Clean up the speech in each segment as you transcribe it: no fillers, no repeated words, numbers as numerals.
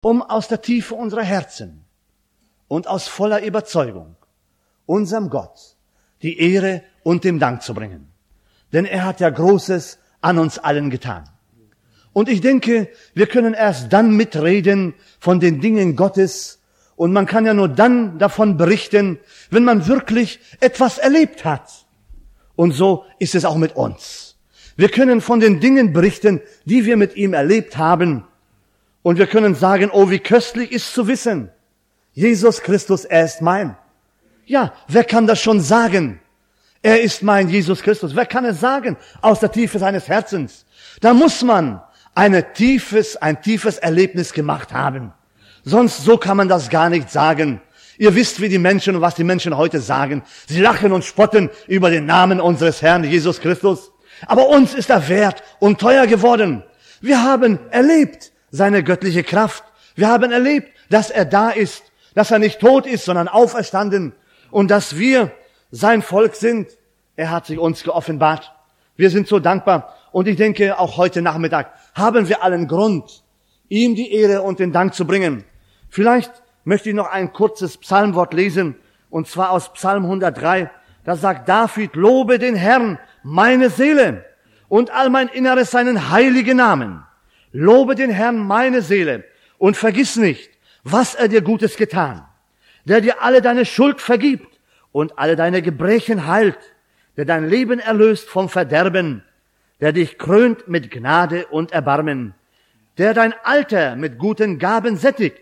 um aus der Tiefe unserer Herzen und aus voller Überzeugung unserem Gott die Ehre und den Dank zu bringen. Denn er hat ja Großes an uns allen getan. Und ich denke, wir können erst dann mitreden von den Dingen Gottes, und man kann ja nur dann davon berichten, wenn man wirklich etwas erlebt hat. Und so ist es auch mit uns. Wir können von den Dingen berichten, die wir mit ihm erlebt haben. Und wir können sagen, oh, wie köstlich ist zu wissen, Jesus Christus, er ist mein. Ja, wer kann das schon sagen? Er ist mein Jesus Christus. Wer kann es sagen aus der Tiefe seines Herzens? Da muss man ein tiefes Erlebnis gemacht haben. Sonst so kann man das gar nicht sagen. Ihr wisst, wie die Menschen und was die Menschen heute sagen. Sie lachen und spotten über den Namen unseres Herrn Jesus Christus. Aber uns ist er wert und teuer geworden. Wir haben erlebt seine göttliche Kraft. Wir haben erlebt, dass er da ist, dass er nicht tot ist, sondern auferstanden und dass wir sein Volk sind. Er hat sich uns geoffenbart. Wir sind so dankbar. Und ich denke, auch heute Nachmittag haben wir allen Grund, ihm die Ehre und den Dank zu bringen. Vielleicht möchte ich noch ein kurzes Psalmwort lesen, und zwar aus Psalm 103. Da sagt David, lobe den Herrn, meine Seele, und all mein Inneres seinen heiligen Namen. Lobe den Herrn, meine Seele, und vergiss nicht, was er dir Gutes getan, der dir alle deine Schuld vergibt und alle deine Gebrechen heilt, der dein Leben erlöst vom Verderben, der dich krönt mit Gnade und Erbarmen, der dein Alter mit guten Gaben sättigt,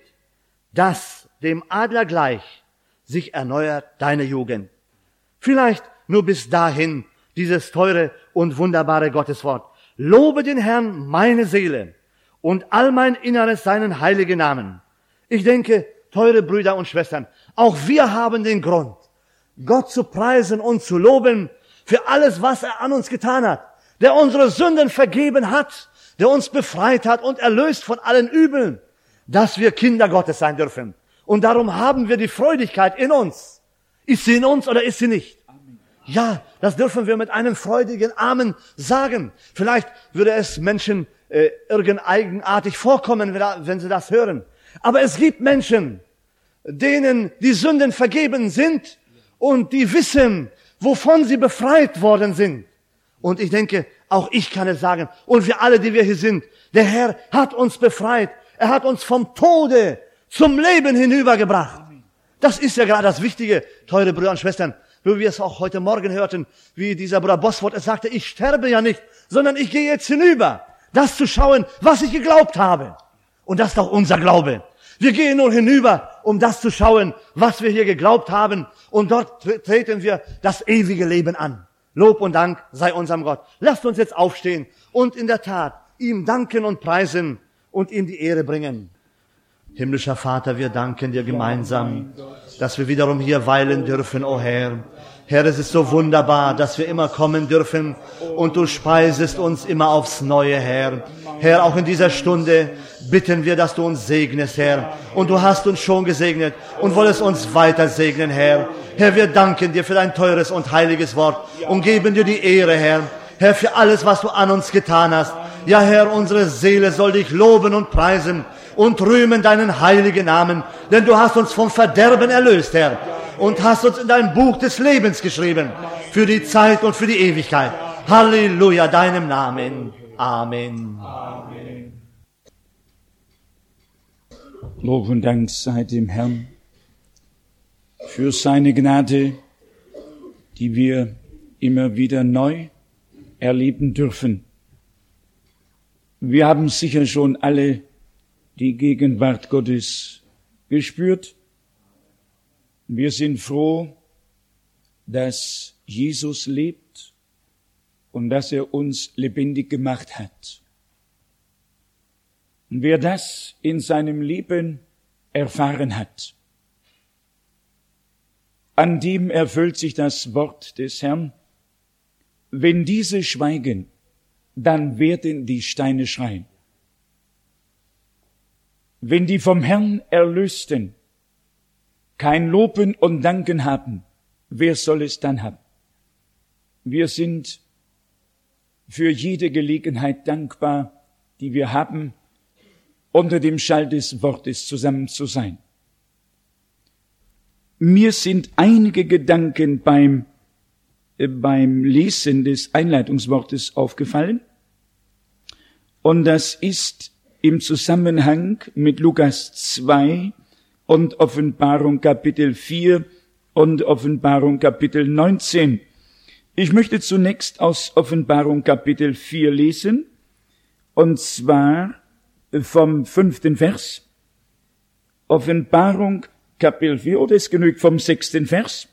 dass dem Adler gleich sich erneuert deine Jugend. Vielleicht nur bis dahin dieses teure und wunderbare Gotteswort. Lobe den Herrn, meine Seele, und all mein Inneres seinen heiligen Namen. Ich denke, teure Brüder und Schwestern, auch wir haben den Grund, Gott zu preisen und zu loben für alles, was er an uns getan hat, der unsere Sünden vergeben hat, der uns befreit hat und erlöst von allen Übeln, dass wir Kinder Gottes sein dürfen. Und darum haben wir die Freudigkeit in uns. Ist sie in uns oder ist sie nicht? Ja, das dürfen wir mit einem freudigen Amen sagen. Vielleicht würde es Menschen irgend eigenartig vorkommen, wenn sie das hören. Aber es gibt Menschen, denen die Sünden vergeben sind und die wissen, wovon sie befreit worden sind. Und ich denke, auch ich kann es sagen, und wir alle, die wir hier sind, der Herr hat uns befreit. Er hat uns vom Tode zum Leben hinübergebracht. Das ist ja gerade das Wichtige, teure Brüder und Schwestern, wie wir es auch heute Morgen hörten, wie dieser Bruder Bosworth es sagte, ich sterbe ja nicht, sondern ich gehe jetzt hinüber, das zu schauen, was ich geglaubt habe. Und das ist auch unser Glaube. Wir gehen nur hinüber, um das zu schauen, was wir hier geglaubt haben. Und dort treten wir das ewige Leben an. Lob und Dank sei unserem Gott. Lasst uns jetzt aufstehen und in der Tat ihm danken und preisen und ihm die Ehre bringen. Himmlischer Vater, wir danken dir gemeinsam, dass wir wiederum hier weilen dürfen, o Herr. Herr, es ist so wunderbar, dass wir immer kommen dürfen und du speisest uns immer aufs Neue, Herr. Herr, auch in dieser Stunde bitten wir, dass du uns segnest, Herr. Und du hast uns schon gesegnet und wolltest uns weiter segnen, Herr. Herr, wir danken dir für dein teures und heiliges Wort und geben dir die Ehre, Herr. Herr, für alles, was du an uns getan hast. Ja, Herr, unsere Seele soll dich loben und preisen und rühmen deinen heiligen Namen, denn du hast uns vom Verderben erlöst, Herr, und hast uns in dein Buch des Lebens geschrieben, für die Zeit und für die Ewigkeit. Halleluja, deinem Namen. Amen. Amen. Lob und Dank sei dem Herrn für seine Gnade, die wir immer wieder neu erleben dürfen. Wir haben sicher schon alle die Gegenwart Gottes gespürt. Wir sind froh, dass Jesus lebt und dass er uns lebendig gemacht hat. Und wer das in seinem Leben erfahren hat, an dem erfüllt sich das Wort des Herrn: Wenn diese schweigen, dann werden die Steine schreien. Wenn die vom Herrn Erlösten kein Loben und Danken haben, wer soll es dann haben? Wir sind für jede Gelegenheit dankbar, die wir haben, unter dem Schall des Wortes zusammen zu sein. Mir sind einige Gedanken beim Lesen des Einleitungswortes aufgefallen. Und das ist im Zusammenhang mit Lukas 2 und Offenbarung Kapitel 4 und Offenbarung Kapitel 19. Ich möchte zunächst aus Offenbarung Kapitel 4 lesen, und zwar vom 5. Vers. Offenbarung Kapitel 4, oder es genügt vom 6. Vers.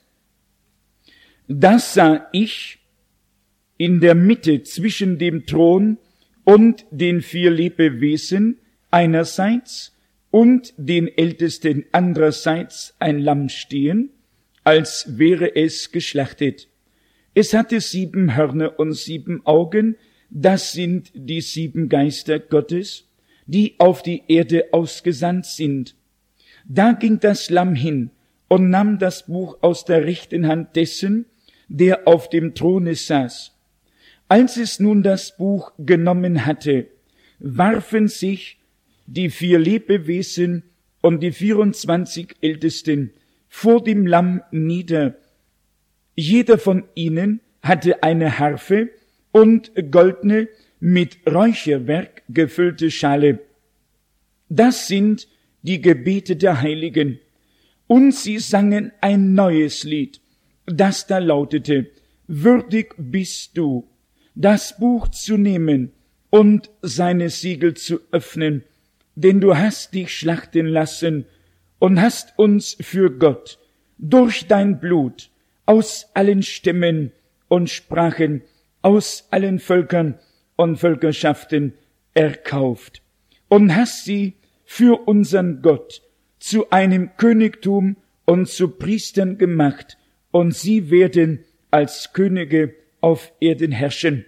Das sah ich in der Mitte zwischen dem Thron und den 4 Lebewesen einerseits und den Ältesten andererseits ein Lamm stehen, als wäre es geschlachtet. Es hatte 7 Hörner und 7 Augen, das sind die 7 Geister Gottes, die auf die Erde ausgesandt sind. Da ging das Lamm hin und nahm das Buch aus der rechten Hand dessen, der auf dem Throne saß. Als es nun das Buch genommen hatte, warfen sich die 4 Lebewesen und die 24 Ältesten vor dem Lamm nieder. Jeder von ihnen hatte eine Harfe und goldene, mit Räucherwerk gefüllte Schale. Das sind die Gebete der Heiligen. Und sie sangen ein neues Lied, das da lautete: Würdig bist du, das Buch zu nehmen und seine Siegel zu öffnen, denn du hast dich schlachten lassen und hast uns für Gott durch dein Blut aus allen Stämmen und Sprachen, aus allen Völkern und Völkerschaften erkauft und hast sie für unseren Gott zu einem Königtum und zu Priestern gemacht, und sie werden als Könige auf Erden herrschen.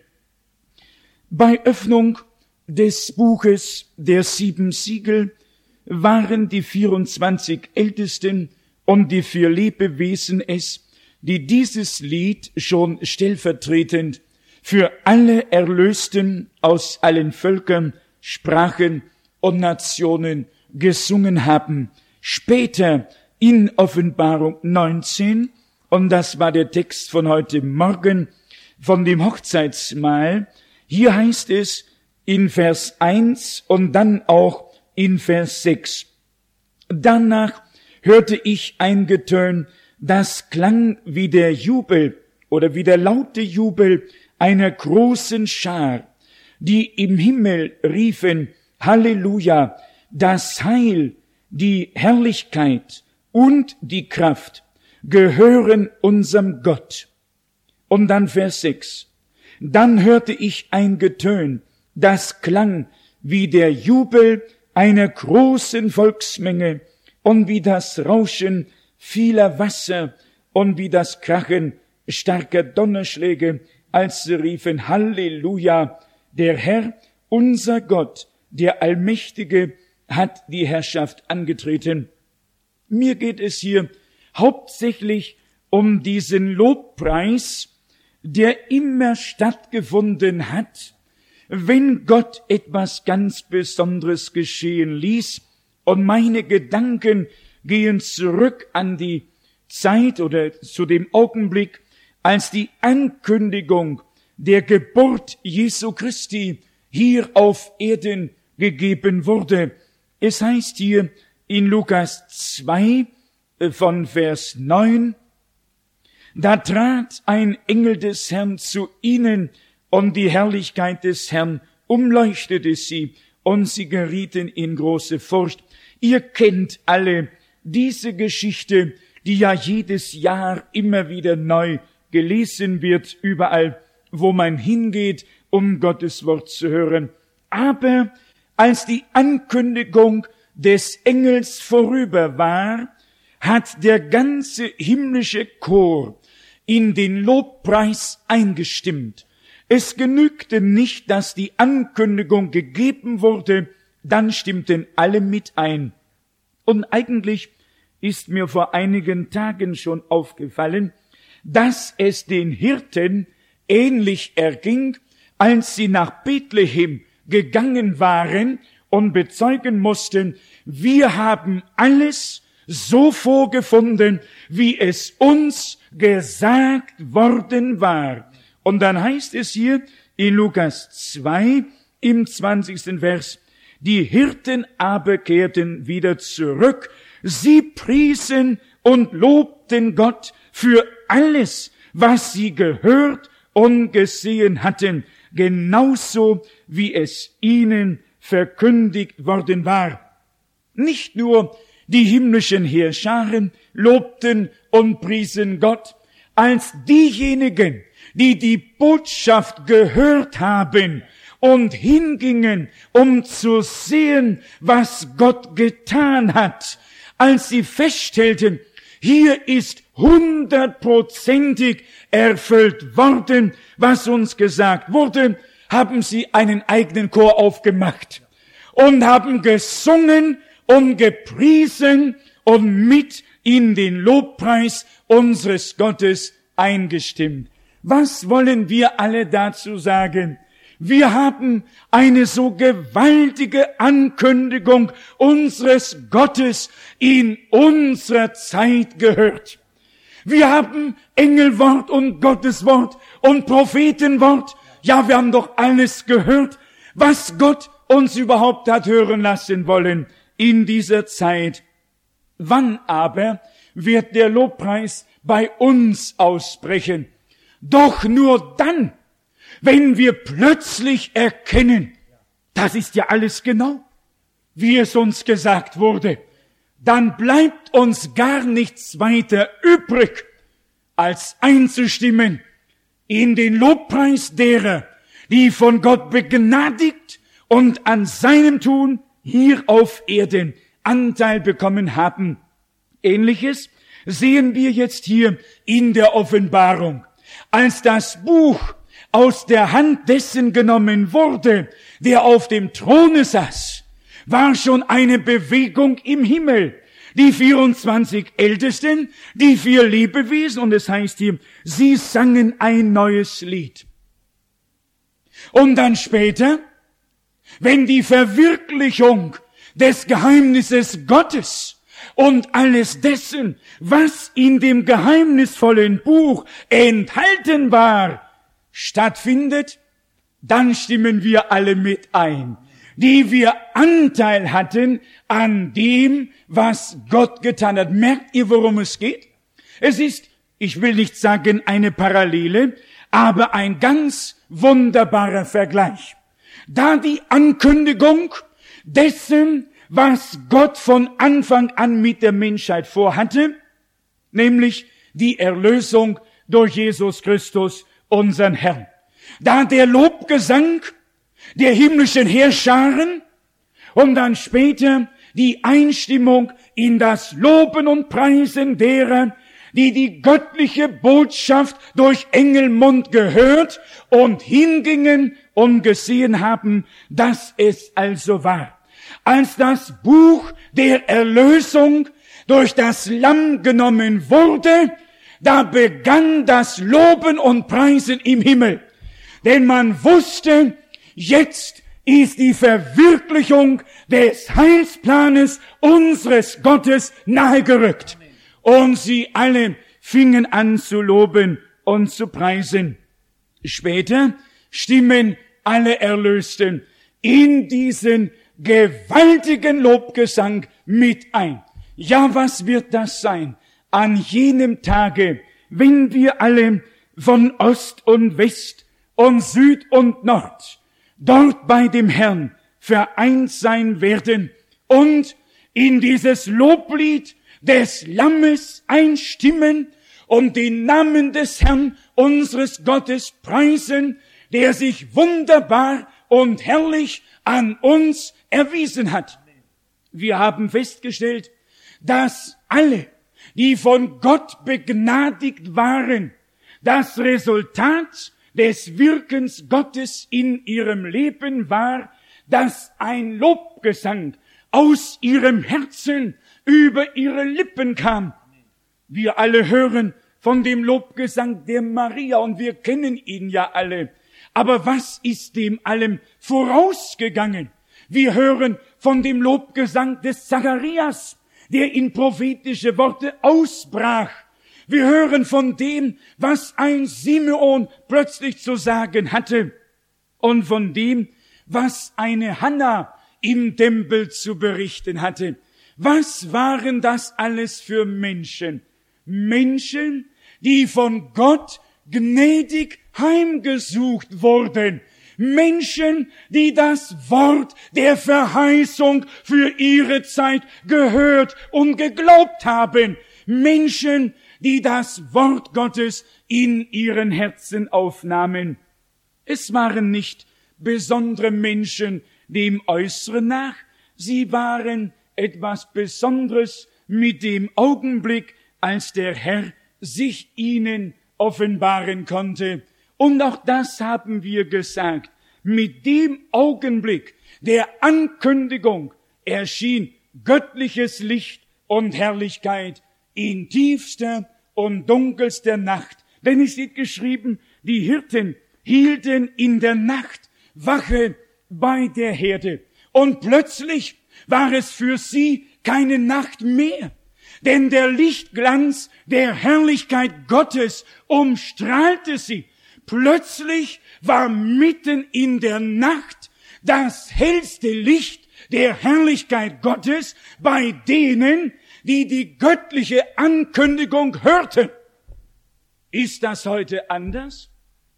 Bei Öffnung des Buches der 7 Siegel waren die 24 Ältesten und die 4 Lebewesen es, die dieses Lied schon stellvertretend für alle Erlösten aus allen Völkern, Sprachen und Nationen gesungen haben. Später in Offenbarung 19, und das war der Text von heute Morgen, von dem Hochzeitsmahl, hier heißt es in Vers 1 und dann auch in Vers 6. Danach hörte ich ein Getön, das klang wie der Jubel oder wie der laute Jubel einer großen Schar, die im Himmel riefen: Halleluja, das Heil, die Herrlichkeit und die Kraft gehören unserem Gott. Und dann Vers 6. Dann hörte ich ein Getön, das klang wie der Jubel einer großen Volksmenge und wie das Rauschen vieler Wasser und wie das Krachen starker Donnerschläge, als sie riefen: Halleluja, der Herr, unser Gott, der Allmächtige, hat die Herrschaft angetreten. Mir geht es hier hauptsächlich um diesen Lobpreis, der immer stattgefunden hat, wenn Gott etwas ganz Besonderes geschehen ließ. Und meine Gedanken gehen zurück an die Zeit oder zu dem Augenblick, als die Ankündigung der Geburt Jesu Christi hier auf Erden gegeben wurde. Es heißt hier in Lukas 2 von Vers 9, da trat ein Engel des Herrn zu ihnen, und die Herrlichkeit des Herrn umleuchtete sie, und sie gerieten in große Furcht. Ihr kennt alle diese Geschichte, die ja jedes Jahr immer wieder neu gelesen wird, überall, wo man hingeht, um Gottes Wort zu hören. Aber als die Ankündigung des Engels vorüber war, hat der ganze himmlische Chor in den Lobpreis eingestimmt. Es genügte nicht, dass die Ankündigung gegeben wurde, dann stimmten alle mit ein. Und eigentlich ist mir vor einigen Tagen schon aufgefallen, dass es den Hirten ähnlich erging, als sie nach Bethlehem gegangen waren, und bezeugen mussten, wir haben alles so vorgefunden, wie es uns gesagt worden war. Und dann heißt es hier in Lukas 2 im 20. Vers, die Hirten aber kehrten wieder zurück. Sie priesen und lobten Gott für alles, was sie gehört und gesehen hatten, genauso wie es ihnen verkündigt worden war. Nicht nur die himmlischen Heerscharen lobten und priesen Gott, als diejenigen, die die Botschaft gehört haben und hingingen, um zu sehen, was Gott getan hat, als sie feststellten, hier ist 100%ig erfüllt worden, was uns gesagt wurde, haben sie einen eigenen Chor aufgemacht und haben gesungen und gepriesen und mit in den Lobpreis unseres Gottes eingestimmt. Was wollen wir alle dazu sagen? Wir haben eine so gewaltige Ankündigung unseres Gottes in unserer Zeit gehört. Wir haben Engelwort und Gotteswort und Prophetenwort. Ja, wir haben doch alles gehört, was Gott uns überhaupt hat hören lassen wollen in dieser Zeit. Wann aber wird der Lobpreis bei uns ausbrechen? Doch nur dann, wenn wir plötzlich erkennen, das ist ja alles genau, wie es uns gesagt wurde, dann bleibt uns gar nichts weiter übrig, als einzustimmen in den Lobpreis derer, die von Gott begnadigt und an seinem Tun hier auf Erden Anteil bekommen haben. Ähnliches sehen wir jetzt hier in der Offenbarung. Als das Buch aus der Hand dessen genommen wurde, der auf dem Throne saß, war schon eine Bewegung im Himmel. Die 24 Ältesten, die 4 Lebewesen, und es heißt hier, sie sangen ein neues Lied. Und dann später, wenn die Verwirklichung des Geheimnisses Gottes und alles dessen, was in dem geheimnisvollen Buch enthalten war, stattfindet, dann stimmen wir alle mit ein, die wir Anteil hatten an dem, was Gott getan hat. Merkt ihr, worum es geht? Es ist, ich will nicht sagen eine Parallele, aber ein ganz wunderbarer Vergleich. Da die Ankündigung dessen, was Gott von Anfang an mit der Menschheit vorhatte, nämlich die Erlösung durch Jesus Christus, unseren Herrn. Da der Lobgesang der himmlischen Heerscharen und dann später die Einstimmung in das Loben und Preisen derer, die die göttliche Botschaft durch Engelmund gehört und hingingen und gesehen haben, dass es also war. Als das Buch der Erlösung durch das Lamm genommen wurde, da begann das Loben und Preisen im Himmel. Denn man wusste, jetzt ist die Verwirklichung des Heilsplanes unseres Gottes nahegerückt. Und sie alle fingen an zu loben und zu preisen. Später stimmen alle Erlösten in diesen gewaltigen Lobgesang mit ein. Ja, was wird das sein? An jenem Tage, wenn wir alle von Ost und West und Süd und Nord dort bei dem Herrn vereint sein werden und in dieses Loblied des Lammes einstimmen und den Namen des Herrn unseres Gottes preisen, der sich wunderbar und herrlich an uns erwiesen hat. Wir haben festgestellt, dass alle, die von Gott begnadigt waren, das Resultat des Wirkens Gottes in ihrem Leben war, dass ein Lobgesang aus ihrem Herzen über ihre Lippen kam. Wir alle hören von dem Lobgesang der Maria und wir kennen ihn ja alle. Aber was ist dem allem vorausgegangen? Wir hören von dem Lobgesang des Zacharias, der in prophetische Worte ausbrach. Wir hören von dem, was ein Simeon plötzlich zu sagen hatte und von dem, was eine Hannah im Tempel zu berichten hatte. Was waren das alles für Menschen? Menschen, die von Gott gnädig heimgesucht wurden. Menschen, die das Wort der Verheißung für ihre Zeit gehört und geglaubt haben. Menschen, die das Wort Gottes in ihren Herzen aufnahmen. Es waren nicht besondere Menschen dem Äußeren nach, sie waren etwas Besonderes mit dem Augenblick, als der Herr sich ihnen offenbaren konnte. Und auch das haben wir gesagt. Mit dem Augenblick der Ankündigung erschien göttliches Licht und Herrlichkeit in tiefster und dunkelster Nacht. Denn es steht geschrieben, die Hirten hielten in der Nacht Wache bei der Herde. Und plötzlich war es für sie keine Nacht mehr. Denn der Lichtglanz der Herrlichkeit Gottes umstrahlte sie. Plötzlich war mitten in der Nacht das hellste Licht der Herrlichkeit Gottes bei denen, die die göttliche Ankündigung hörten. Ist das heute anders?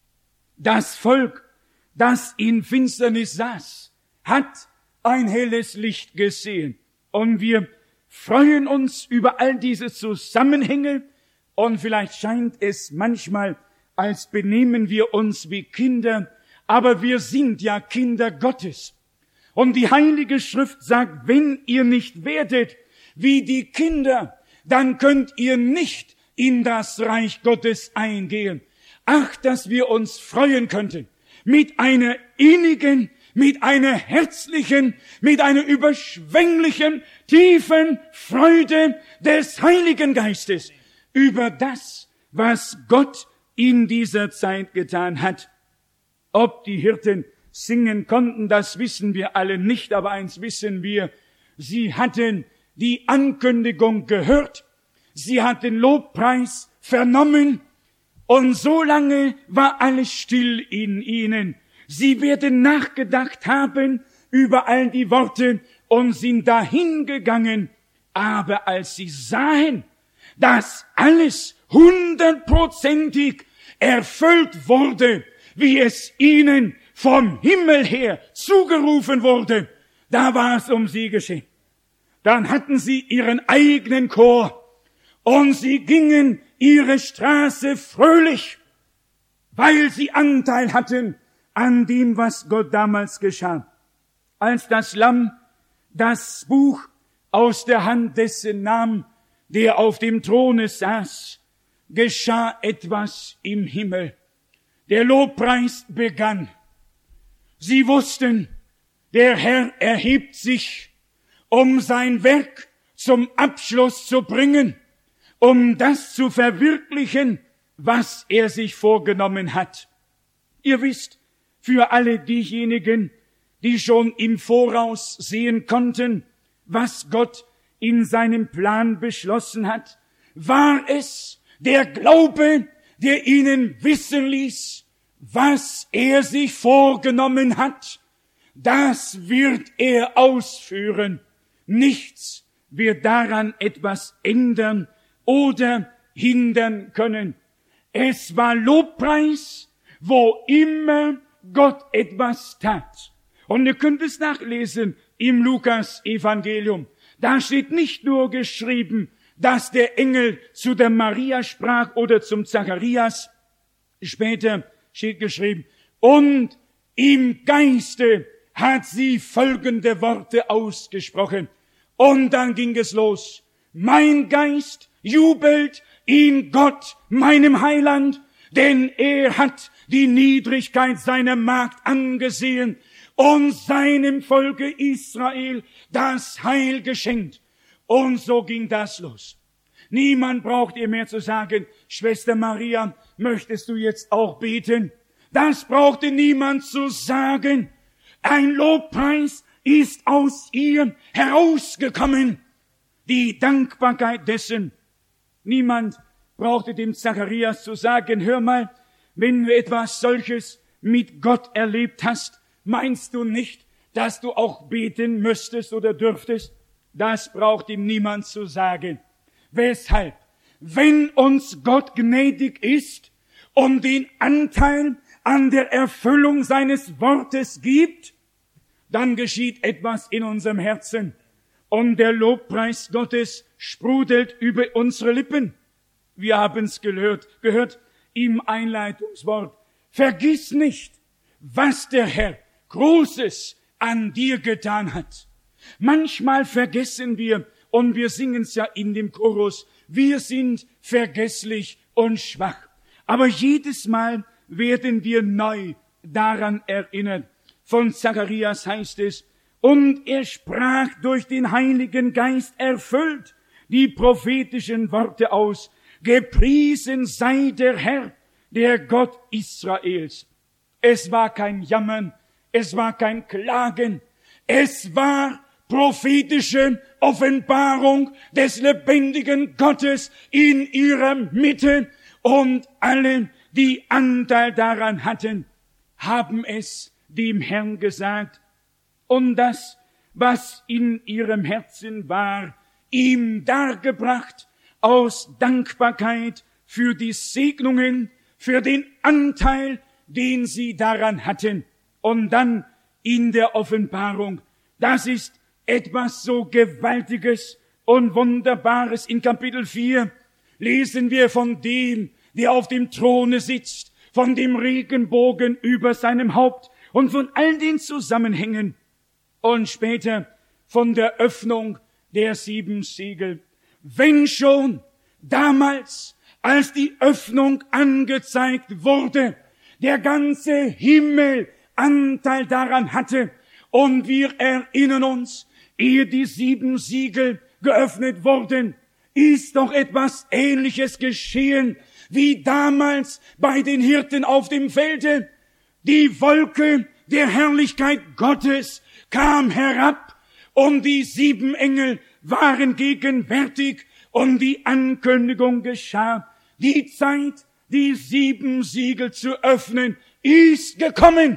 Das Volk, das in Finsternis saß, hat ein helles Licht gesehen. Und wir freuen uns über all diese Zusammenhänge. Und vielleicht scheint es manchmal, als benehmen wir uns wie Kinder, aber wir sind ja Kinder Gottes. Und die Heilige Schrift sagt, wenn ihr nicht werdet wie die Kinder, dann könnt ihr nicht in das Reich Gottes eingehen. Ach, dass wir uns freuen könnten mit einer innigen, mit einer herzlichen, mit einer überschwänglichen, tiefen Freude des Heiligen Geistes über das, was Gott in dieser Zeit getan hat. Ob die Hirten singen konnten, das wissen wir alle nicht, aber eins wissen wir, sie hatten die Ankündigung gehört, sie hatten Lobpreis vernommen und so lange war alles still in ihnen. Sie werden nachgedacht haben über all die Worte und sind dahin gegangen, aber als sie sahen, dass alles 100%ig erfüllt wurde, wie es ihnen vom Himmel her zugerufen wurde, da war es um sie geschehen. Dann hatten sie ihren eigenen Chor und sie gingen ihre Straße fröhlich, weil sie Anteil hatten an dem, was Gott damals geschah. Als das Lamm das Buch aus der Hand dessen nahm, der auf dem Throne saß, geschah etwas im Himmel. Der Lobpreis begann. Sie wussten, der Herr erhebt sich, um sein Werk zum Abschluss zu bringen, um das zu verwirklichen, was er sich vorgenommen hat. Ihr wisst, für alle diejenigen, die schon im Voraus sehen konnten, was Gott in seinem Plan beschlossen hat, war es der Glaube, der ihnen wissen ließ, was er sich vorgenommen hat, das wird er ausführen. Nichts wird daran etwas ändern oder hindern können. Es war Lobpreis, wo immer Gott etwas tat. Und ihr könnt es nachlesen im Lukas-Evangelium. Da steht nicht nur geschrieben, dass der Engel zu der Maria sprach oder zum Zacharias. Später steht geschrieben, und im Geiste hat sie folgende Worte ausgesprochen. Und dann ging es los. Mein Geist jubelt in Gott, meinem Heiland, denn er hat die Niedrigkeit seiner Magd angesehen und seinem Volke Israel das Heil geschenkt. Und so ging das los. Niemand braucht ihr mehr zu sagen, Schwester Maria, möchtest du jetzt auch beten? Das brauchte niemand zu sagen. Ein Lobpreis ist aus ihr herausgekommen. Die Dankbarkeit dessen. Niemand brauchte dem Zacharias zu sagen, hör mal, wenn du etwas solches mit Gott erlebt hast, meinst du nicht, dass du auch beten müsstest oder dürftest? Das braucht ihm niemand zu sagen. Weshalb? Wenn uns Gott gnädig ist und den Anteil an der Erfüllung seines Wortes gibt, dann geschieht etwas in unserem Herzen und der Lobpreis Gottes sprudelt über unsere Lippen. Wir haben es gehört im Einleitungswort. Vergiss nicht, was der Herr Großes an dir getan hat. Manchmal vergessen wir, und wir singen es ja in dem Chorus, wir sind vergesslich und schwach. Aber jedes Mal werden wir neu daran erinnert. Von Zacharias heißt es, und er sprach durch den Heiligen Geist erfüllt die prophetischen Worte aus. Gepriesen sei der Herr, der Gott Israels. Es war kein Jammern, es war kein Klagen, es war prophetische Offenbarung des lebendigen Gottes in ihrer Mitte, und alle, die Anteil daran hatten, haben es dem Herrn gesagt und das, was in ihrem Herzen war, ihm dargebracht aus Dankbarkeit für die Segnungen, für den Anteil, den sie daran hatten. Und dann in der Offenbarung, das ist etwas so Gewaltiges und Wunderbares. In Kapitel 4 lesen wir von dem, der auf dem Throne sitzt, von dem Regenbogen über seinem Haupt und von all den Zusammenhängen und später von der Öffnung der 7 Siegel. Wenn schon damals, als die Öffnung angezeigt wurde, der ganze Himmel Anteil daran hatte, und wir erinnern uns, ehe die 7 Siegel geöffnet wurden, ist doch etwas Ähnliches geschehen, wie damals bei den Hirten auf dem Felde. Die Wolke der Herrlichkeit Gottes kam herab und die 7 Engel waren gegenwärtig und die Ankündigung geschah. Die Zeit, die 7 Siegel zu öffnen, ist gekommen.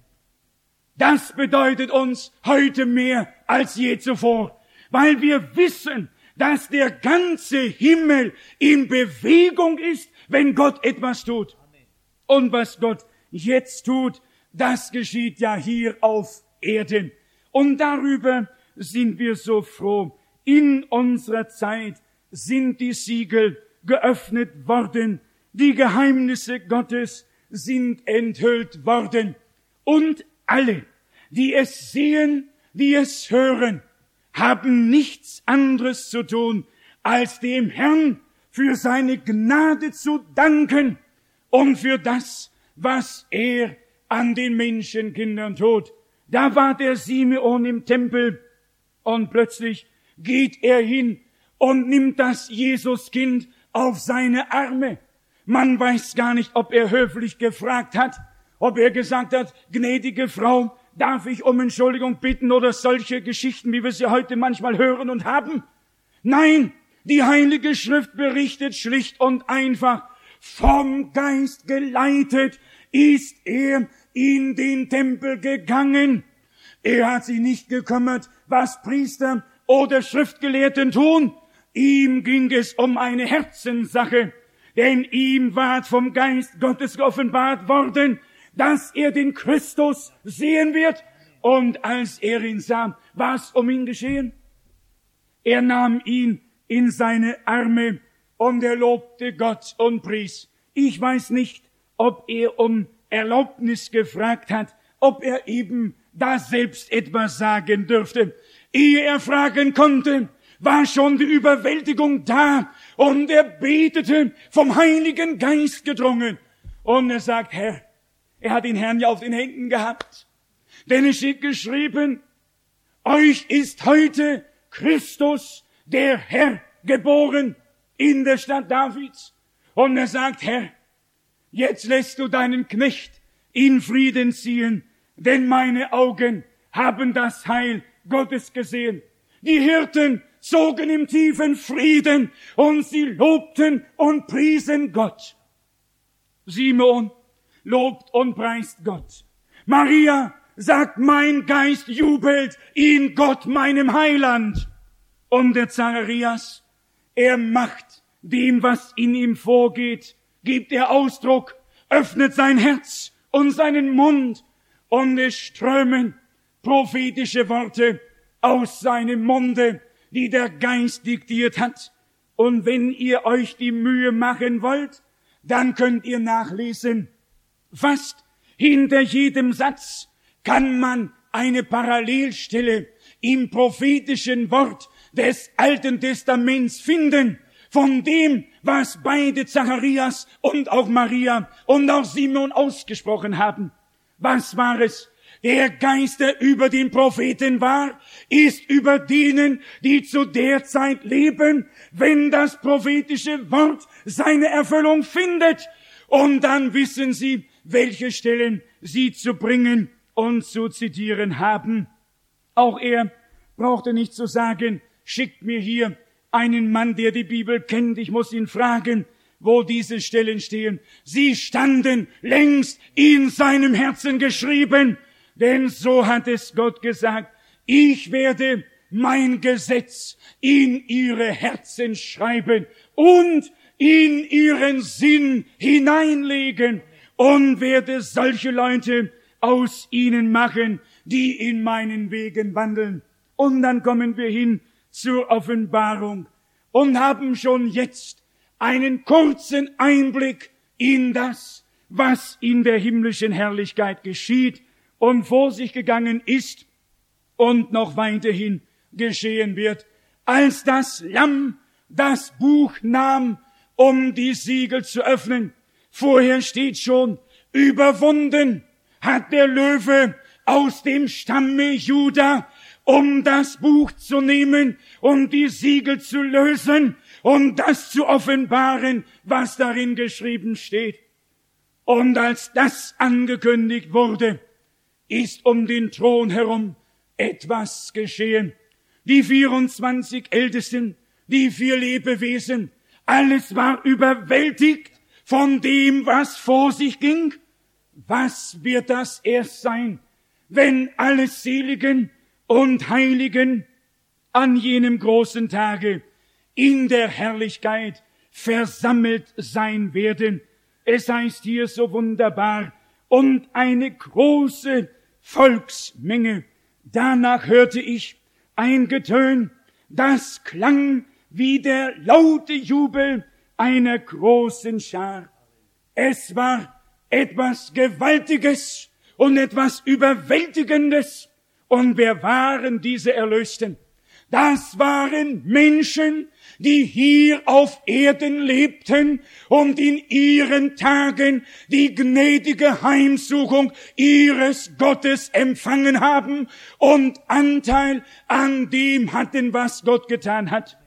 Das bedeutet uns heute mehr als je zuvor, weil wir wissen, dass der ganze Himmel in Bewegung ist, wenn Gott etwas tut. Und was Gott jetzt tut, das geschieht ja hier auf Erden. Und darüber sind wir so froh. In unserer Zeit sind die Siegel geöffnet worden. Die Geheimnisse Gottes sind enthüllt worden. Und alle, die es sehen, die es hören, haben nichts anderes zu tun, als dem Herrn für seine Gnade zu danken und für das, was er an den Menschenkindern tut. Da war der Simeon im Tempel und plötzlich geht er hin und nimmt das Jesuskind auf seine Arme. Man weiß gar nicht, ob er höflich gefragt hat, ob er gesagt hat, gnädige Frau, darf ich um Entschuldigung bitten oder solche Geschichten, wie wir sie heute manchmal hören und haben? Nein, die Heilige Schrift berichtet schlicht und einfach, vom Geist geleitet ist er in den Tempel gegangen. Er hat sich nicht gekümmert, was Priester oder Schriftgelehrten tun. Ihm ging es um eine Herzenssache, denn ihm ward vom Geist Gottes geoffenbart worden, dass er den Christus sehen wird. Und als er ihn sah, was um ihn geschehen? Er nahm ihn in seine Arme und er lobte Gott und pries. Ich weiß nicht, ob er um Erlaubnis gefragt hat, ob er eben da selbst etwas sagen dürfte. Ehe er fragen konnte, war schon die Überwältigung da und er betete, vom Heiligen Geist gedrungen. Und er sagt, Herr, er hat den Herrn ja auf den Händen gehabt, denn es steht geschrieben, euch ist heute Christus, der Herr, geboren in der Stadt Davids. Und er sagt, Herr, jetzt lässt du deinen Knecht in Frieden ziehen, denn meine Augen haben das Heil Gottes gesehen. Die Hirten zogen im tiefen Frieden und sie lobten und priesen Gott. Simeon lobt und preist Gott. Maria sagt, mein Geist jubelt in Gott, meinem Heiland. Und der Zacharias, er macht dem, was in ihm vorgeht, gibt er Ausdruck, öffnet sein Herz und seinen Mund, und es strömen prophetische Worte aus seinem Munde, die der Geist diktiert hat. Und wenn ihr euch die Mühe machen wollt, dann könnt ihr nachlesen. Fast hinter jedem Satz kann man eine Parallelstelle im prophetischen Wort des Alten Testaments finden, von dem, was beide Zacharias und auch Maria und auch Simeon ausgesprochen haben. Was war es? Der Geist, der über den Propheten war, ist über denen, die zu der Zeit leben, wenn das prophetische Wort seine Erfüllung findet. Und dann wissen sie, welche Stellen sie zu bringen und zu zitieren haben. Auch er brauchte nicht zu sagen, schickt mir hier einen Mann, der die Bibel kennt, ich muss ihn fragen, wo diese Stellen stehen. Sie standen längst in seinem Herzen geschrieben, denn so hat es Gott gesagt, ich werde mein Gesetz in ihre Herzen schreiben und in ihren Sinn hineinlegen und werde solche Leute aus ihnen machen, die in meinen Wegen wandeln. Und dann kommen wir hin zur Offenbarung und haben schon jetzt einen kurzen Einblick in das, was in der himmlischen Herrlichkeit geschieht und vor sich gegangen ist und noch weiterhin geschehen wird, als das Lamm das Buch nahm, um die Siegel zu öffnen. Vorher steht schon, überwunden hat der Löwe aus dem Stamme Juda, um das Buch zu nehmen und die Siegel zu lösen und das zu offenbaren, was darin geschrieben steht. Und als das angekündigt wurde, ist um den Thron herum etwas geschehen. Die 24 Ältesten, die 4 Lebewesen, alles war überwältigt von dem, was vor sich ging. Was wird das erst sein, wenn alle Seligen und Heiligen an jenem großen Tage in der Herrlichkeit versammelt sein werden? Es heißt hier so wunderbar, und eine große Volksmenge. Danach hörte ich ein Getön, das klang wie der laute Jubel einer großen Schar. Es war etwas Gewaltiges und etwas Überwältigendes. Und wer waren diese Erlösten? Das waren Menschen, die hier auf Erden lebten und in ihren Tagen die gnädige Heimsuchung ihres Gottes empfangen haben und Anteil an dem hatten, was Gott getan hat.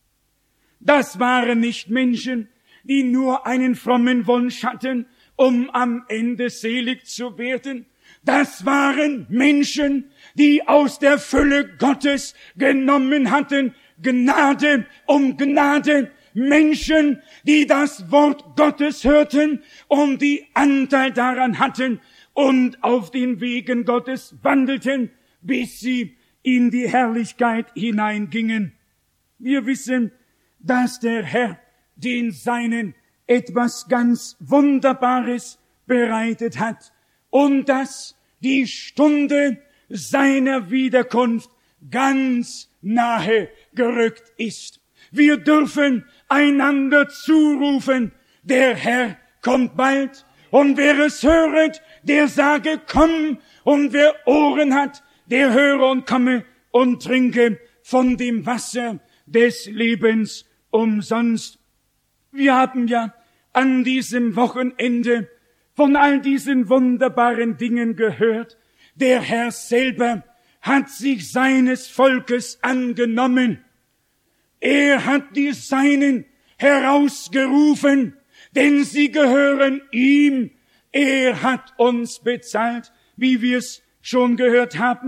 Das waren nicht Menschen, die nur einen frommen Wunsch hatten, um am Ende selig zu werden. Das waren Menschen, die aus der Fülle Gottes genommen hatten, Gnade um Gnade, Menschen, die das Wort Gottes hörten und die Anteil daran hatten und auf den Wegen Gottes wandelten, bis sie in die Herrlichkeit hineingingen. Wir wissen, dass der Herr den Seinen etwas ganz Wunderbares bereitet hat und dass die Stunde seiner Wiederkunft ganz nahe gerückt ist. Wir dürfen einander zurufen, der Herr kommt bald, und wer es höret, der sage, komm, und wer Ohren hat, der höre und komme und trinke von dem Wasser des Lebens umsonst. Wir haben ja an diesem Wochenende von all diesen wunderbaren Dingen gehört. Der Herr selber hat sich seines Volkes angenommen. Er hat die Seinen herausgerufen, denn sie gehören ihm. Er hat uns bezahlt, wie wir es schon gehört haben.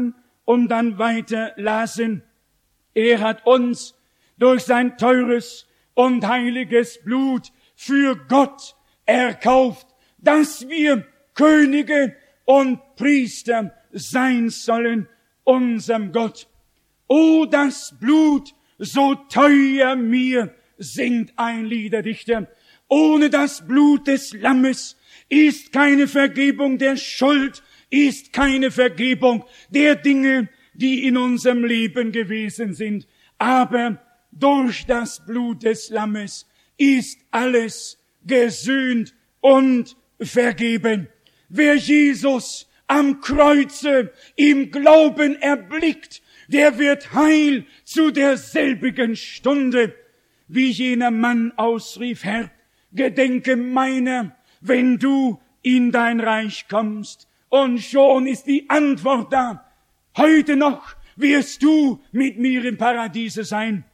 und dann weiter lasen. Er hat uns durch sein teures und heiliges Blut für Gott erkauft, dass wir Könige und Priester sein sollen unserem Gott. O, das Blut, so teuer mir, singt ein Liederdichter. Ohne das Blut des Lammes ist keine Vergebung der Schuld, ist keine Vergebung der Dinge, die in unserem Leben gewesen sind. Aber durch das Blut des Lammes ist alles gesühnt und vergeben. Wer Jesus am Kreuze im Glauben erblickt, der wird heil zu derselbigen Stunde, wie jener Mann ausrief: Herr, gedenke meiner, wenn du in dein Reich kommst. Und schon ist die Antwort da: Heute noch wirst du mit mir im Paradiese sein.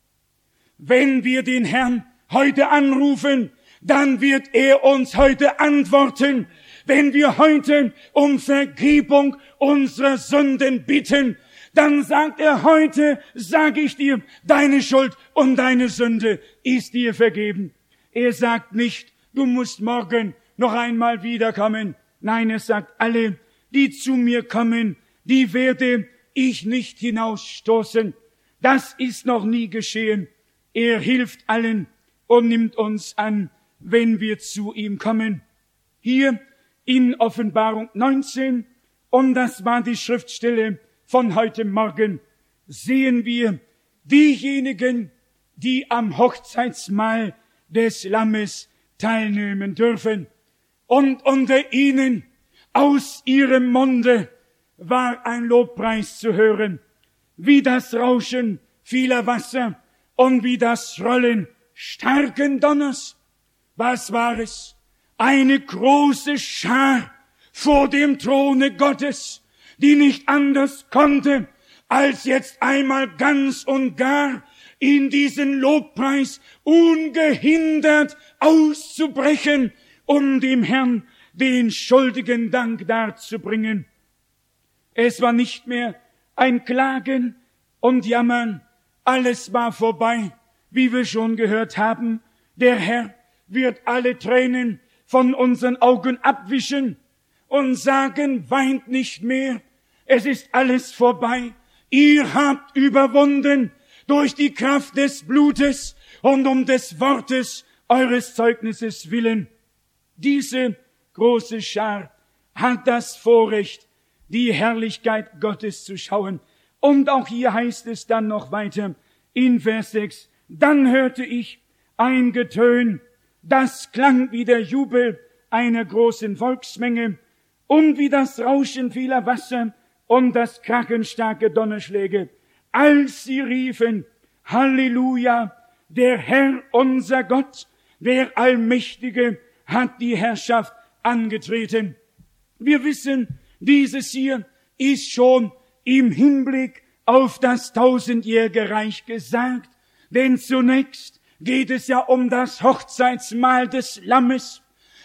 Wenn wir den Herrn heute anrufen, dann wird er uns heute antworten. Wenn wir heute um Vergebung unserer Sünden bitten, dann sagt er: Heute sage ich dir, deine Schuld und deine Sünde ist dir vergeben. Er sagt nicht, du musst morgen noch einmal wiederkommen. Nein, er sagt, alle, die zu mir kommen, die werde ich nicht hinausstoßen. Das ist noch nie geschehen. Er hilft allen und nimmt uns an, wenn wir zu ihm kommen. Hier in Offenbarung 19, und das war die Schriftstelle von heute Morgen, sehen wir diejenigen, die am Hochzeitsmahl des Lammes teilnehmen dürfen. Und unter ihnen, aus ihrem Munde, war ein Lobpreis zu hören, wie das Rauschen vieler Wasser und wie das Rollen starken Donners. Was war es? Eine große Schar vor dem Throne Gottes, die nicht anders konnte, als jetzt einmal ganz und gar in diesen Lobpreis ungehindert auszubrechen, um dem Herrn den schuldigen Dank darzubringen. Es war nicht mehr ein Klagen und Jammern, alles war vorbei, wie wir schon gehört haben. Der Herr wird alle Tränen von unseren Augen abwischen und sagen: Weint nicht mehr, es ist alles vorbei. Ihr habt überwunden durch die Kraft des Blutes und um des Wortes eures Zeugnisses willen. Diese große Schar hat das Vorrecht, die Herrlichkeit Gottes zu schauen. Und auch hier heißt es dann noch weiter in Vers 6, dann hörte ich ein Getön, das klang wie der Jubel einer großen Volksmenge und wie das Rauschen vieler Wasser und das Krachen starker Donnerschläge, als sie riefen: Halleluja, der Herr unser Gott, der Allmächtige, hat die Herrschaft angetreten. Wir wissen, dieses hier ist schon im Hinblick auf das 1000-jährige Reich gesagt, denn zunächst geht es ja um das Hochzeitsmahl des Lammes.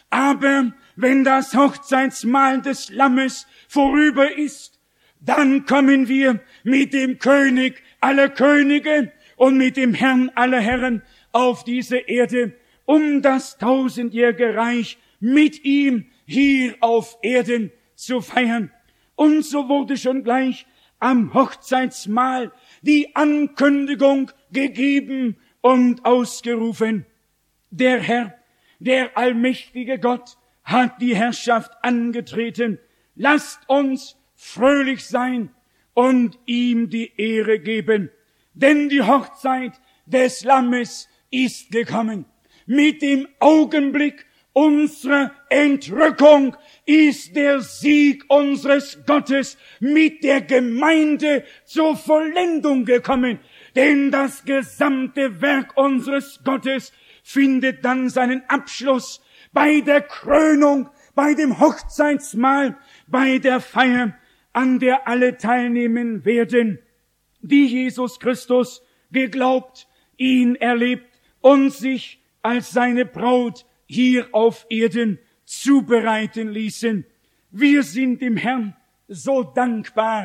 Aber wenn das Hochzeitsmahl des Lammes vorüber ist, dann kommen wir mit dem König aller Könige und mit dem Herrn aller Herren auf diese Erde, um das 1000-jährige Reich mit ihm hier auf Erden zu feiern. Und so wurde schon gleich am Hochzeitsmahl die Ankündigung gegeben und ausgerufen: Der Herr, der allmächtige Gott, hat die Herrschaft angetreten. Lasst uns fröhlich sein und ihm die Ehre geben. Denn die Hochzeit des Lammes ist gekommen. Mit dem Augenblick unserer Entrückung ist der Sieg unseres Gottes mit der Gemeinde zur Vollendung gekommen. Denn das gesamte Werk unseres Gottes findet dann seinen Abschluss bei der Krönung, bei dem Hochzeitsmahl, bei der Feier, an der alle teilnehmen werden, die Jesus Christus geglaubt, ihn erlebt und sich als seine Braut hier auf Erden zubereiten ließen. Wir sind dem Herrn so dankbar,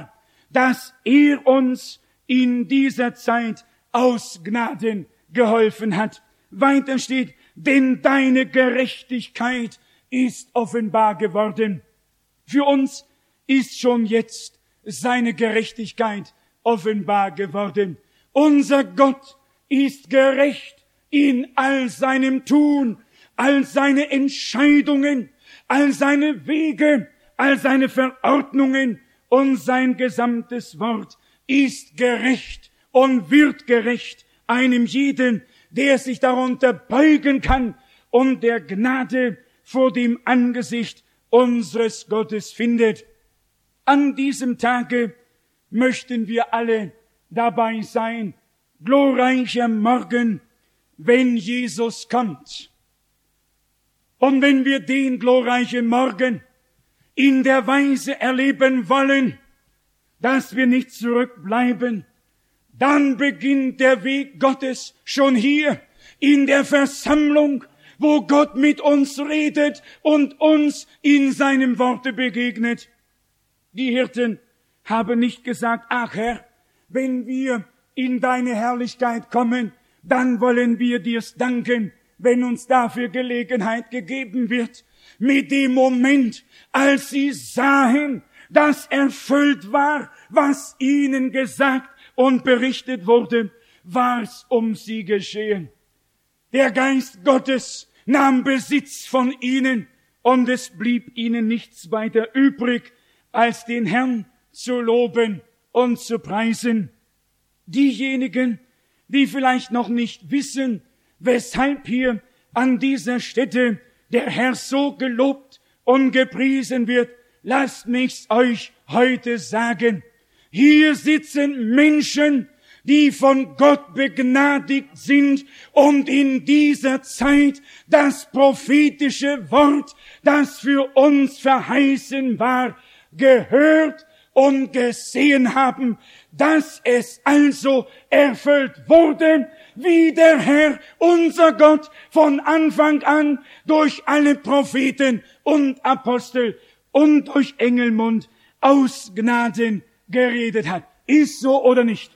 dass er uns in dieser Zeit aus Gnaden geholfen hat. Weiter steht, denn deine Gerechtigkeit ist offenbar geworden. Für uns ist schon jetzt seine Gerechtigkeit offenbar geworden. Unser Gott ist gerecht in all seinem Tun, all seine Entscheidungen, all seine Wege, all seine Verordnungen und sein gesamtes Wort ist gerecht und wird gerecht einem jeden, der sich darunter beugen kann und der Gnade vor dem Angesicht unseres Gottes findet. An diesem Tage möchten wir alle dabei sein. Glorreicher Morgen, wenn Jesus kommt. Und wenn wir den glorreichen Morgen in der Weise erleben wollen, dass wir nicht zurückbleiben, dann beginnt der Weg Gottes schon hier in der Versammlung, wo Gott mit uns redet und uns in seinem Worte begegnet. Die Hirten haben nicht gesagt, ach Herr, wenn wir in deine Herrlichkeit kommen, dann wollen wir dir's danken, wenn uns dafür Gelegenheit gegeben wird. Mit dem Moment, als sie sahen, dass erfüllt war, was ihnen gesagt und berichtet wurde, war's um sie geschehen. Der Geist Gottes nahm Besitz von ihnen und es blieb ihnen nichts weiter übrig, als den Herrn zu loben und zu preisen. Diejenigen, die vielleicht noch nicht wissen, weshalb hier an dieser Stätte der Herr so gelobt und gepriesen wird, lasst mich's euch heute sagen. Hier sitzen Menschen, die von Gott begnadigt sind und in dieser Zeit das prophetische Wort, das für uns verheißen war, gehört und gesehen haben, dass es also erfüllt wurde, wie der Herr, unser Gott, von Anfang an durch alle Propheten und Apostel und durch Engelmund aus Gnaden geredet hat. Ist so oder nicht?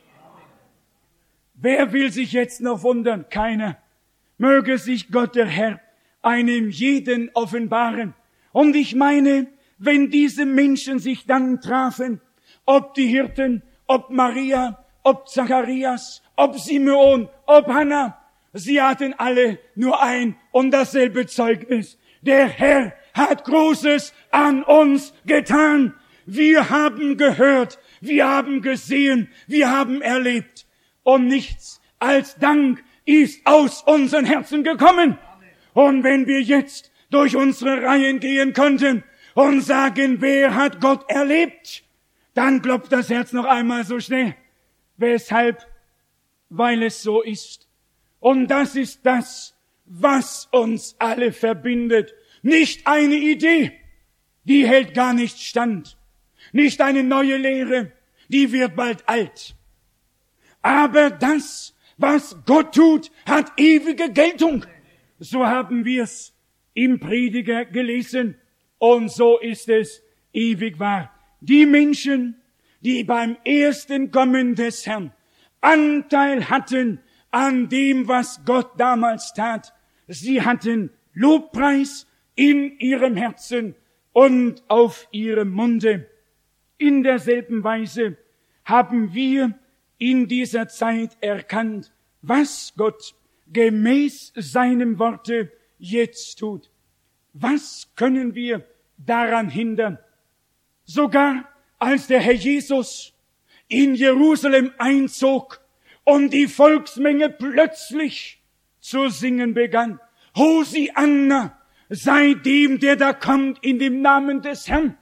Wer will sich jetzt noch wundern? Keiner. Möge sich Gott, der Herr, einem jeden offenbaren. Und ich meine, wenn diese Menschen sich dann trafen, ob die Hirten, ob Maria, ob Zacharias, ob Simeon, ob Hannah, sie hatten alle nur ein und dasselbe Zeugnis. Der Herr hat Großes an uns getan. Wir haben gehört, wir haben gesehen, wir haben erlebt. Und nichts als Dank ist aus unseren Herzen gekommen. Und wenn wir jetzt durch unsere Reihen gehen könnten und sagen, wer hat Gott erlebt, dann klopft das Herz noch einmal so schnell. Weshalb? Weil es so ist. Und das ist das, was uns alle verbindet. Nicht eine Idee, die hält gar nicht stand. Nicht eine neue Lehre, die wird bald alt. Aber das, was Gott tut, hat ewige Geltung. So haben wir es im Prediger gelesen. Und so ist es ewig wahr. Die Menschen, die beim ersten Kommen des Herrn Anteil hatten an dem, was Gott damals tat, sie hatten Lobpreis in ihrem Herzen und auf ihrem Munde. In derselben Weise haben wir in dieser Zeit erkannt, was Gott gemäß seinem Worte jetzt tut. Was können wir daran hindern? Sogar als der Herr Jesus in Jerusalem einzog und die Volksmenge plötzlich zu singen begann, Hosianna sei dem, der da kommt in dem Namen des Herrn.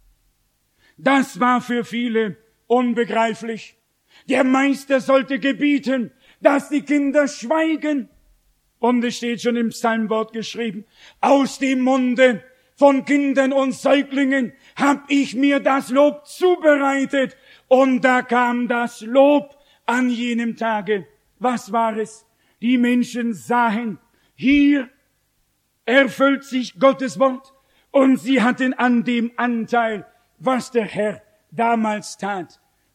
Das war für viele unbegreiflich. Der Meister sollte gebieten, dass die Kinder schweigen. Und es steht schon im Psalmwort geschrieben, aus dem Munde von Kindern und Säuglingen hab ich mir das Lob zubereitet. Und da kam das Lob an jenem Tage. Was war es? Die Menschen sahen, hier erfüllt sich Gottes Wort. Und sie hatten an dem Anteil, was der Herr damals tat.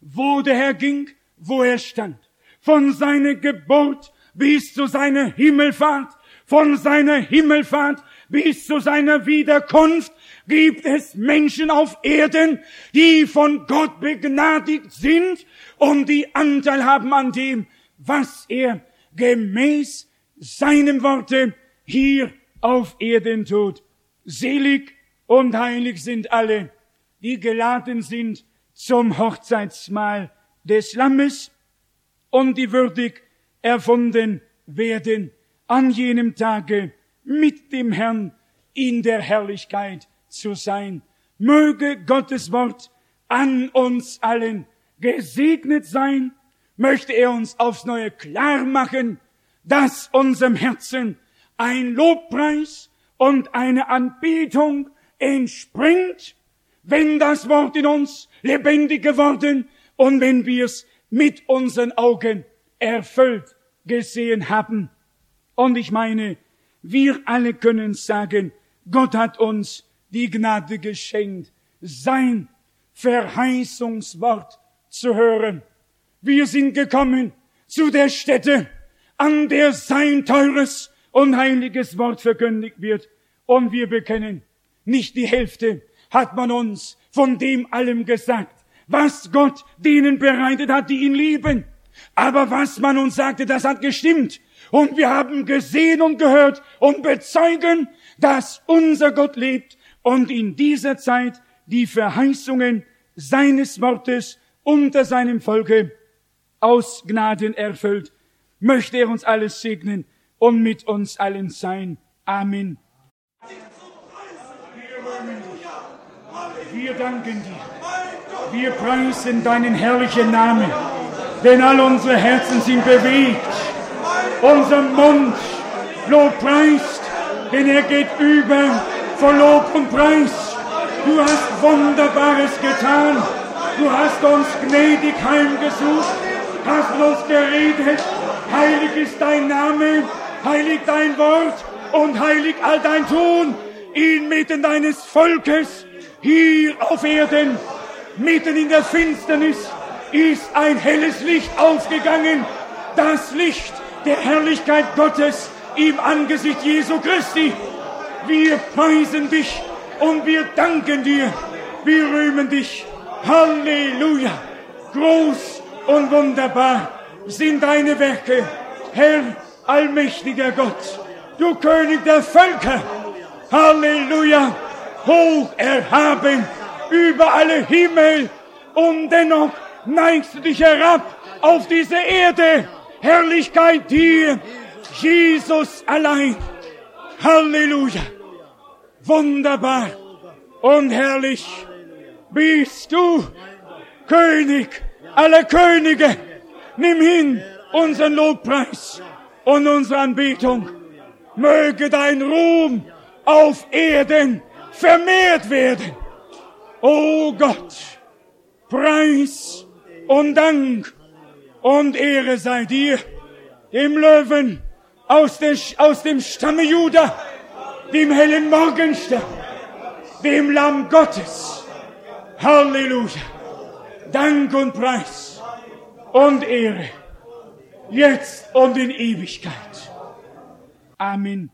wo der Herr ging, wo er stand. Von seiner Geburt bis zu seiner Himmelfahrt, von seiner Himmelfahrt bis zu seiner Wiederkunft gibt es Menschen auf Erden, die von Gott begnadigt sind und die Anteil haben an dem, was er gemäß seinem Worte hier auf Erden tut. Selig und heilig sind alle, die geladen sind zum Hochzeitsmahl des Lammes und die würdig erfunden werden, an jenem Tage mit dem Herrn in der Herrlichkeit zu sein. Möge Gottes Wort an uns allen gesegnet sein, möchte er uns aufs Neue klar machen, dass unserem Herzen ein Lobpreis und eine Anbetung entspringt, wenn das Wort in uns lebendig geworden und wenn wir es mit unseren Augen erfüllt gesehen haben. Und ich meine, wir alle können sagen, Gott hat uns die Gnade geschenkt, sein Verheißungswort zu hören. Wir sind gekommen zu der Stätte, an der sein teures und heiliges Wort verkündigt wird. Und wir bekennen, nicht die Hälfte hat man uns von dem allem gesagt, was Gott denen bereitet hat, die ihn lieben. Aber was man uns sagte, das hat gestimmt. Und wir haben gesehen und gehört und bezeugen, dass unser Gott lebt und in dieser Zeit die Verheißungen seines Wortes unter seinem Volke aus Gnaden erfüllt. Möchte er uns alles segnen und mit uns allen sein. Amen. Wir danken dir. Wir preisen deinen herrlichen Namen, denn all unsere Herzen sind bewegt. Unser Mund lobpreist, denn er geht über vor Lob und Preis. Du hast Wunderbares getan. Du hast uns gnädig heimgesucht, hast mit uns geredet. Heilig ist dein Name, heilig dein Wort und heilig all dein Tun inmitten deines Volkes hier auf Erden. Mitten in der Finsternis ist ein helles Licht aufgegangen, das Licht der Herrlichkeit Gottes im Angesicht Jesu Christi. Wir preisen dich und wir danken dir. Wir rühmen dich. Halleluja. Groß und wunderbar sind deine Werke, Herr, allmächtiger Gott, du König der Völker. Halleluja. Hoch erhaben über alle Himmel und dennoch neigst du dich herab auf diese Erde. Herrlichkeit dir, Jesus allein. Halleluja. Wunderbar und herrlich bist du, König aller Könige. Nimm hin unseren Lobpreis und unsere Anbetung. Möge dein Ruhm auf Erden vermehrt werden. O Gott, Preis und Dank und Ehre sei dir, dem Löwen aus dem Stamme Juda, dem hellen Morgenstern, dem Lamm Gottes. Halleluja. Dank und Preis und Ehre, jetzt und in Ewigkeit. Amen.